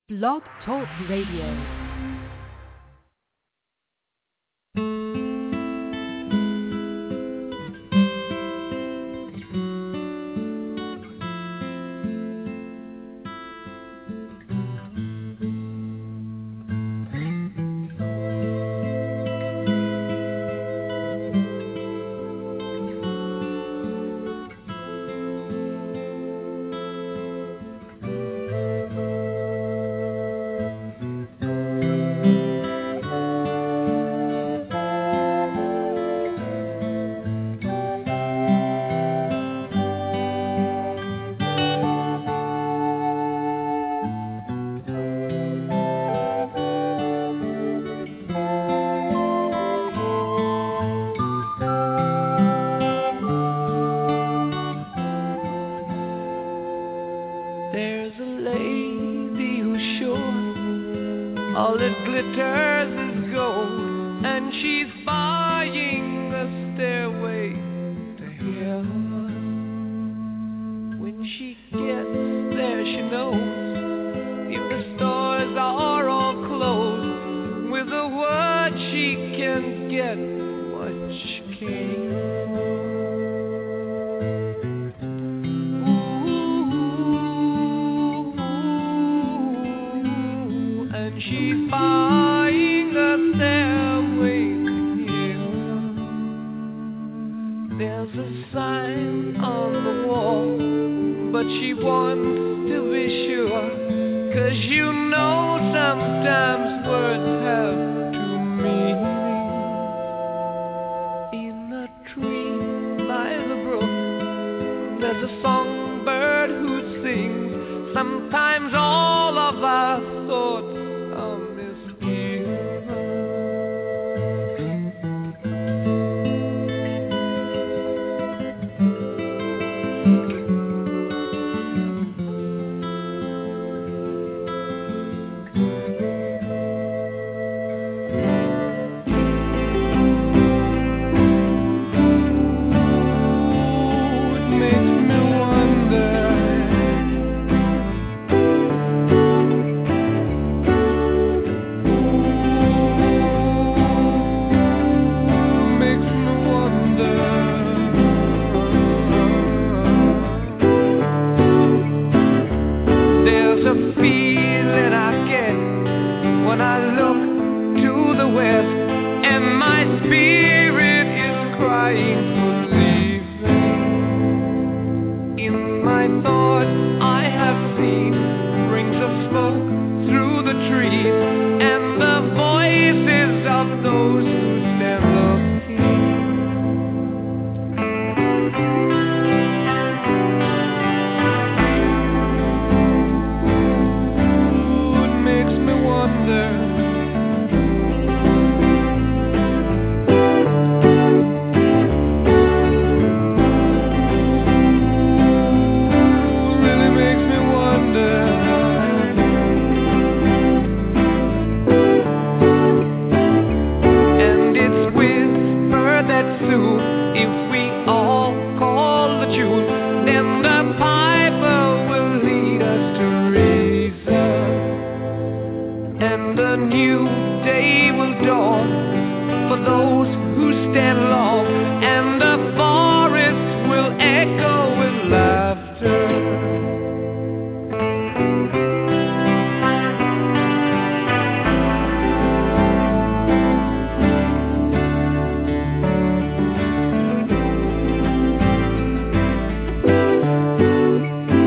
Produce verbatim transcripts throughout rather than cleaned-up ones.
Blog Talk Radio.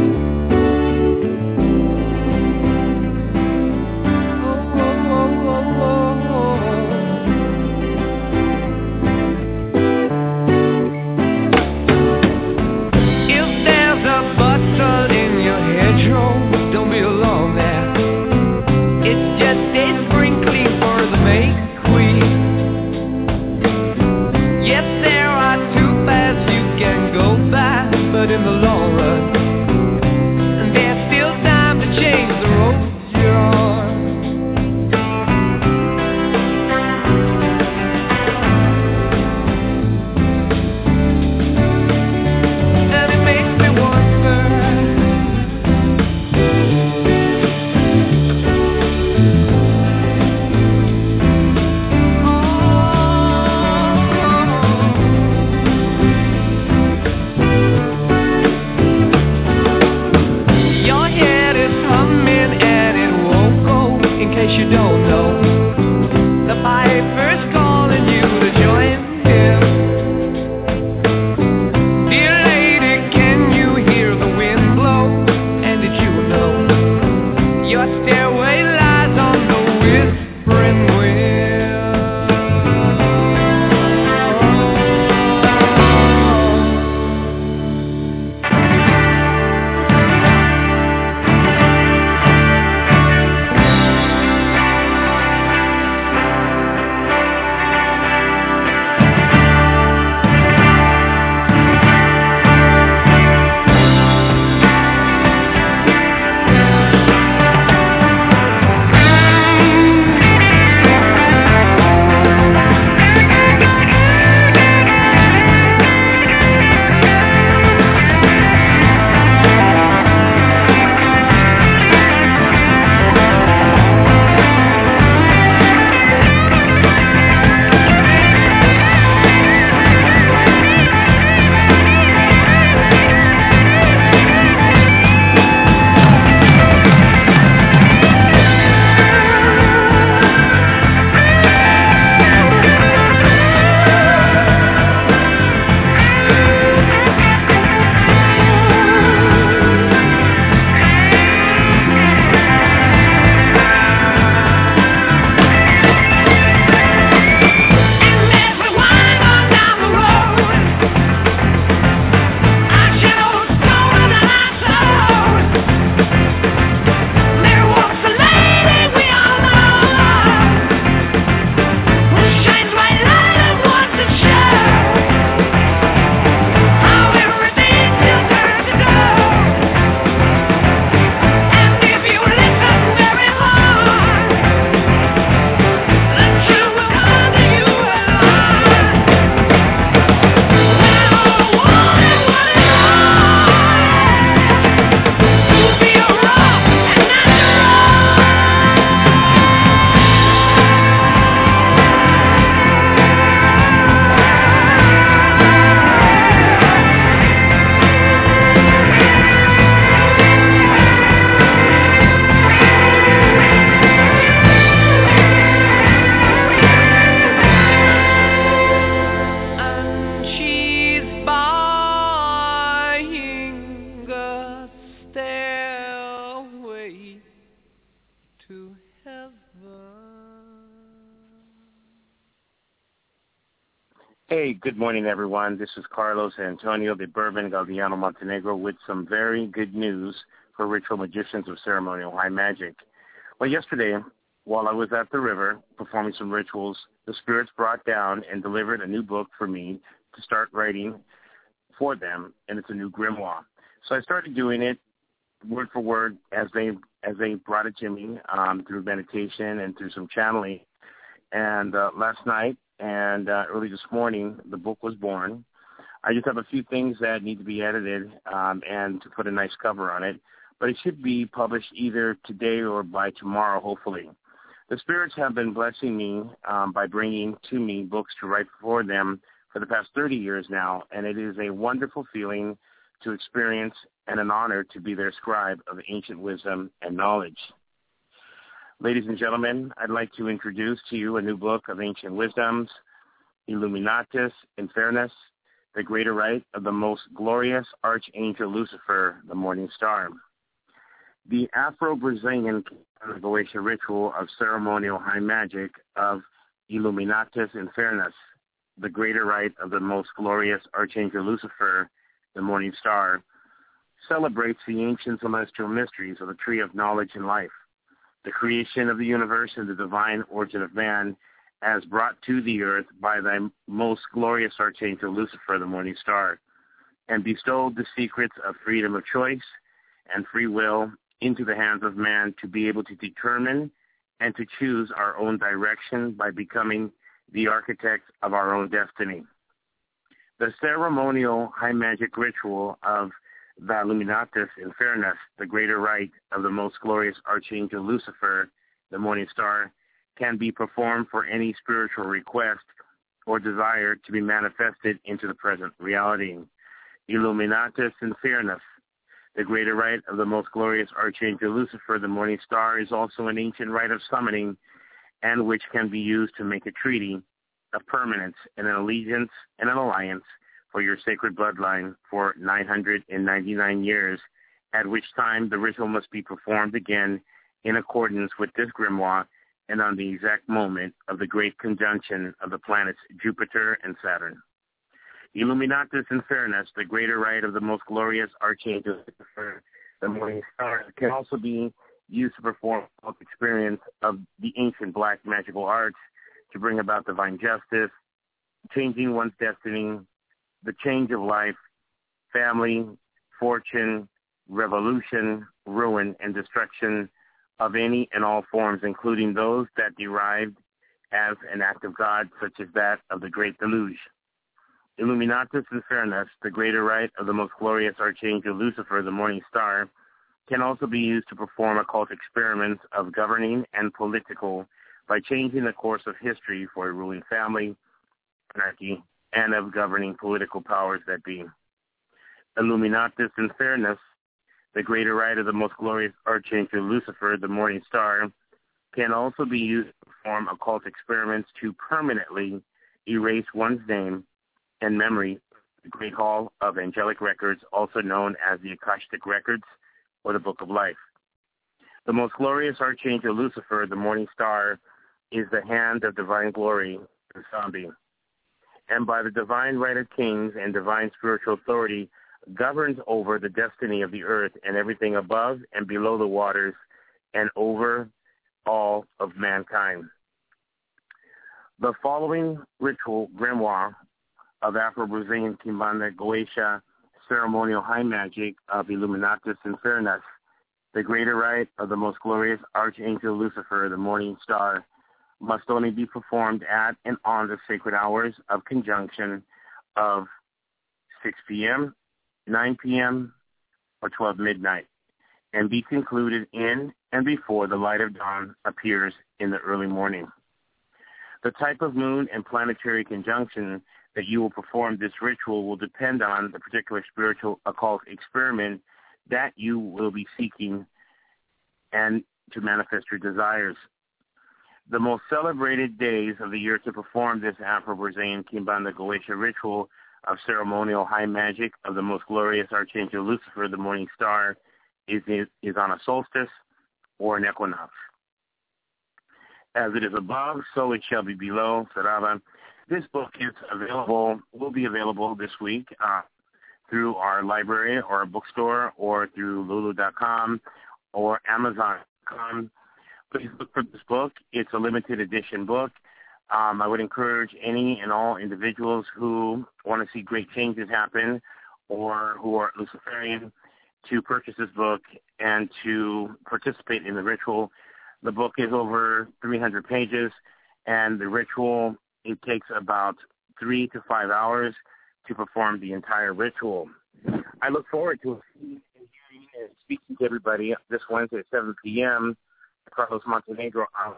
Oh, oh, oh, oh. you don't know. The piper's calling you to join him. Dear lady, can you hear the wind blow? And did you know your stairway lies on the whispering wind? Hey, good morning, everyone. This is Carlos Antonio de Bourbon Galdiano Montenegro with some very good news for ritual magicians of ceremonial high magic. Well, yesterday, while I was at the river performing some rituals, the spirits brought down and delivered a new book for me to start writing for them, and it's a new grimoire. So I started doing it word for word as they as they brought it to me um, through meditation and through some channeling. And uh, last night and uh, early this morning, the book was born. I just have a few things that need to be edited um, and to put a nice cover on it, but it should be published either today or by tomorrow, hopefully. The spirits have been blessing me um, by bringing to me books to write for them for the past thirty years now, and it is a wonderful feeling to experience and an honor to be their scribe of ancient wisdom and knowledge. Ladies and gentlemen, I'd like to introduce to you a new book of ancient wisdoms, Illuminatus Infernus, the greater rite of the most glorious Archangel Lucifer, the morning star. The Afro-Brazilian Goetia ritual of ceremonial high magic of Illuminatus Infernus, the greater rite of the most glorious Archangel Lucifer, the morning star, celebrates the ancient celestial mysteries of the tree of knowledge and life, the creation of the universe and the divine origin of man, as brought to the earth by thy most glorious Archangel Lucifer, the morning star, and bestowed the secrets of freedom of choice and free will into the hands of man to be able to determine and to choose our own direction by becoming the architect of our own destiny. The ceremonial high magic ritual of the Illuminatus Infernus, the greater rite of the most glorious Archangel Lucifer, the morning star, can be performed for any spiritual request or desire to be manifested into the present reality. Illuminatus Infernus, The greater rite of the most glorious Archangel Lucifer, the morning star, is also an ancient rite of summoning, and which can be used to make a treaty of permanence and an allegiance and an alliance for your sacred bloodline for nine hundred ninety-nine years, at which time the ritual must be performed again in accordance with this grimoire and on the exact moment of the great conjunction of the planets Jupiter and Saturn. Illuminatus Infernus, the greater rite of the most glorious Archangel Lucifer, the morning star, can also be used to perform the experience of the ancient black magical arts to bring about divine justice, changing one's destiny, the change of life, family, fortune, revolution, ruin, and destruction of any and all forms, including those that derived as an act of God, such as that of the Great Deluge. Illuminatus Infernus, the greater rite of the most glorious Archangel Lucifer, the morning star, can also be used to perform occult experiments of governing and political by changing the course of history for a ruling family, monarchy, and of governing political powers that be. Illuminatus Infernus, the greater rite of the most glorious Archangel Lucifer, the morning star, can also be used to perform occult experiments to permanently erase one's name and memory, the Great Hall of Angelic Records, also known as the Akashic Records or the Book of Life. The most glorious Archangel Lucifer, the morning star, is the hand of divine glory, the zombie, and by the divine right of kings and divine spiritual authority governs over the destiny of the earth and everything above and below the waters and over all of mankind. The following ritual grimoire of Afro-Brazilian Kimbanda Goetia ceremonial high magic of Illuminatus Infernus, the greater rite of the most glorious Archangel Lucifer, the morning star, must only be performed at and on the sacred hours of conjunction of six p.m., nine p.m., or twelve midnight, and be concluded in and before the light of dawn appears in the early morning. The type of moon and planetary conjunction that you will perform this ritual will depend on the particular spiritual occult experiment that you will be seeking and to manifest your desires. The most celebrated days of the year to perform this Afro-Brazilian Kimbanda Goetia ritual of ceremonial high magic of the most glorious Archangel Lucifer, the morning star, is, is on a solstice or an equinox. As it is above, so it shall be below. Sarava. This book is available, will be available this week uh, through our library or our bookstore or through lulu dot com or amazon dot com. Please look for this book. It's a limited edition book. Um, I would encourage any and all individuals who want to see great changes happen or who are Luciferian to purchase this book and to participate in the ritual. The book is over three hundred pages, and the ritual, it takes about three to five hours to perform the entire ritual. I look forward to hearing and speaking to everybody this Wednesday at seven p.m. Carlos Montenegro out,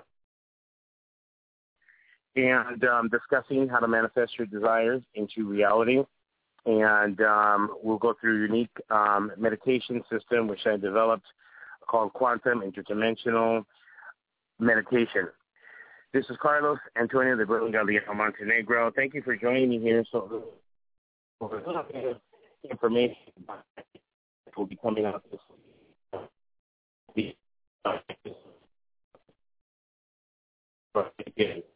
and um, discussing how to manifest your desires into reality. And um, we'll go through a unique um, meditation system, which I developed, called Quantum Interdimensional Meditation. This is Carlos Antonio de Galdiano Montenegro. Thank you for joining me here. So, information will be coming out this week.